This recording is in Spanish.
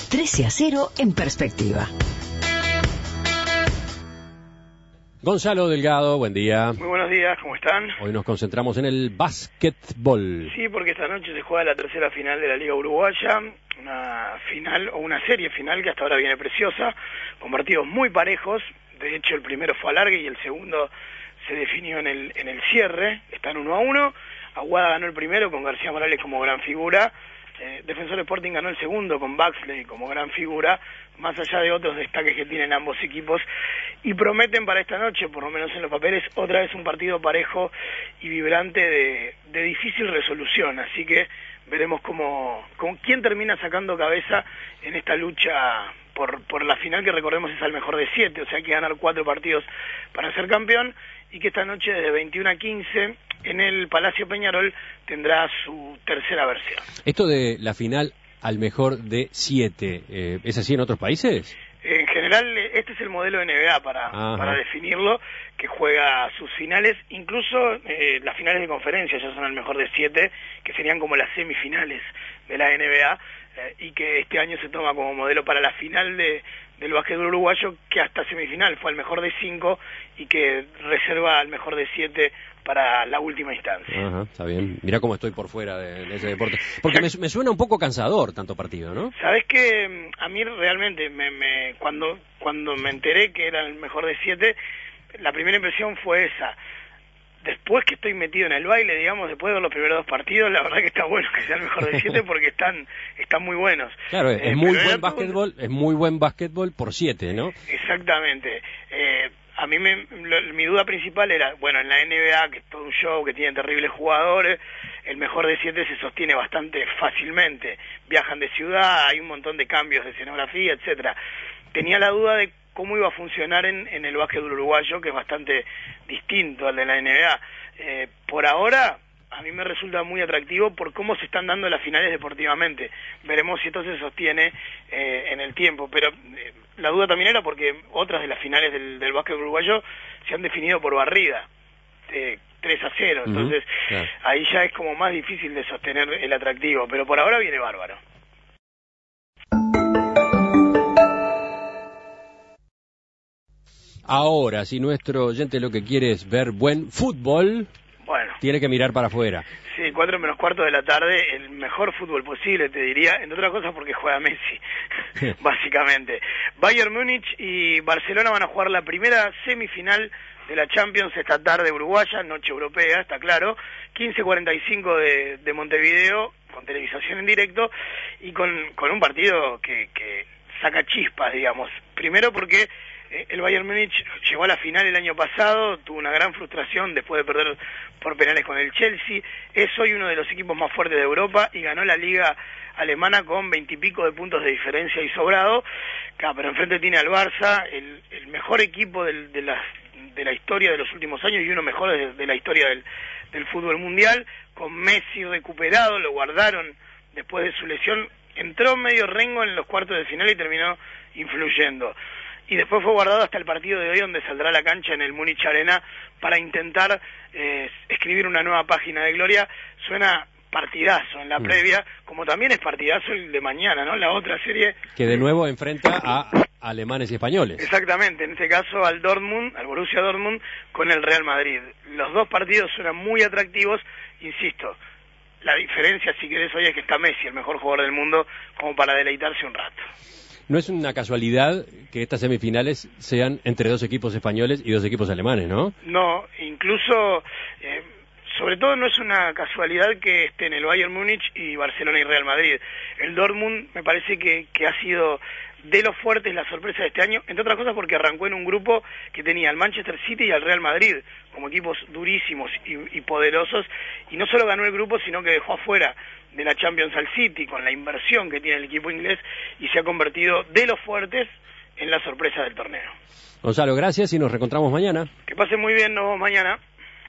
13-0 en perspectiva. Gonzalo Delgado, buen día. Muy buenos días, ¿cómo están? Hoy nos concentramos en el básquetbol. Sí, porque esta noche se juega la tercera final de la Liga Uruguaya, una final o una serie final que hasta ahora viene preciosa, con partidos muy parejos. De hecho, el primero fue alargue y el segundo se definió en el cierre. Están 1-1. Aguada ganó el primero con García Morales como gran figura. Defensor Sporting ganó el segundo con Baxley como gran figura, más allá de otros destaques que tienen ambos equipos, y prometen para esta noche, por lo menos en los papeles, otra vez un partido parejo y vibrante de difícil resolución, así que veremos con quién termina sacando cabeza en esta lucha por la final, que recordemos es al mejor de 7, o sea hay que ganar 4 partidos para ser campeón, y que esta noche desde 21 a 15 en el Palacio Peñarol tendrá su tercera versión. Esto de la final al mejor de 7, ¿es así en otros países? En general, este es el modelo de NBA para definirlo, que juega sus finales, incluso las finales de conferencia ya son al mejor de 7, que serían como las semifinales de la NBA, y que este año se toma como modelo para la final del básquetbol uruguayo, que hasta semifinal fue al mejor de 5 y que reserva al mejor de 7 para la última instancia. Ajá, está bien. Mirá cómo estoy por fuera de ese deporte. Porque me suena un poco cansador tanto partido, ¿no? Sabés que a mí realmente, cuando me enteré que era el mejor de 7, la primera impresión fue esa. Después que estoy metido en el baile, digamos, después de ver los primeros 2 partidos, la verdad que está bueno que sea el mejor de 7 porque están muy buenos. Claro, es muy buen básquetbol por 7, ¿no? Exactamente. A mí mi duda principal era, bueno, en la NBA, que es todo un show, que tiene terribles jugadores, el mejor de 7 se sostiene bastante fácilmente. Viajan de ciudad, hay un montón de cambios de escenografía, etcétera. Tenía la duda de cómo iba a funcionar en el básquetbol uruguayo, que es bastante distinto al de la NBA. Por ahora, a mí me resulta muy atractivo por cómo se están dando las finales deportivamente. Veremos si esto se sostiene en el tiempo, pero la duda también era porque otras de las finales del básquetbol uruguayo se han definido por barrida, 3-0, entonces claro, ahí ya es como más difícil de sostener el atractivo, pero por ahora viene bárbaro. Ahora, si nuestro oyente lo que quiere es ver buen fútbol, bueno, tiene que mirar para afuera. Sí, 4 menos cuarto de la tarde, el mejor fútbol posible, te diría, entre otras cosas porque juega Messi, básicamente. Bayern Múnich y Barcelona van a jugar la primera semifinal de la Champions esta tarde uruguaya, noche europea, está claro, 15:45 de Montevideo, con televisación en directo, y con un partido que saca chispas, digamos. Primero porque el Bayern Múnich llegó a la final el año pasado, tuvo una gran frustración después de perder por penales con el Chelsea, es hoy uno de los equipos más fuertes de Europa y ganó la liga alemana con 20 y pico de puntos de diferencia y sobrado, pero enfrente tiene al Barça, el mejor equipo de la historia de los últimos años y uno mejor de la historia del fútbol mundial, con Messi recuperado, lo guardaron después de su lesión, entró medio rengo en los cuartos de final y terminó influyendo. Y después fue guardado hasta el partido de hoy, donde saldrá a la cancha en el Múnich Arena para intentar escribir una nueva página de gloria. Suena partidazo en la previa, como también es partidazo el de mañana, ¿no? La otra serie que de nuevo enfrenta a alemanes y españoles. Exactamente, en este caso al Borussia Dortmund con el Real Madrid. Los dos partidos suenan muy atractivos, insisto. La diferencia, si querés, hoy es que está Messi, el mejor jugador del mundo, como para deleitarse un rato. No es una casualidad que estas semifinales sean entre 2 equipos españoles y 2 equipos alemanes, ¿no? No, incluso, sobre todo no es una casualidad que estén el Bayern Múnich y Barcelona y Real Madrid. El Dortmund me parece que ha sido de los fuertes la sorpresa de este año, entre otras cosas porque arrancó en un grupo que tenía al Manchester City y al Real Madrid como equipos durísimos y poderosos, y no solo ganó el grupo, sino que dejó afuera de la Champions al City con la inversión que tiene el equipo inglés y se ha convertido de los fuertes en la sorpresa del torneo. Gonzalo, gracias y nos reencontramos mañana. Que pasen muy bien, nos vemos mañana.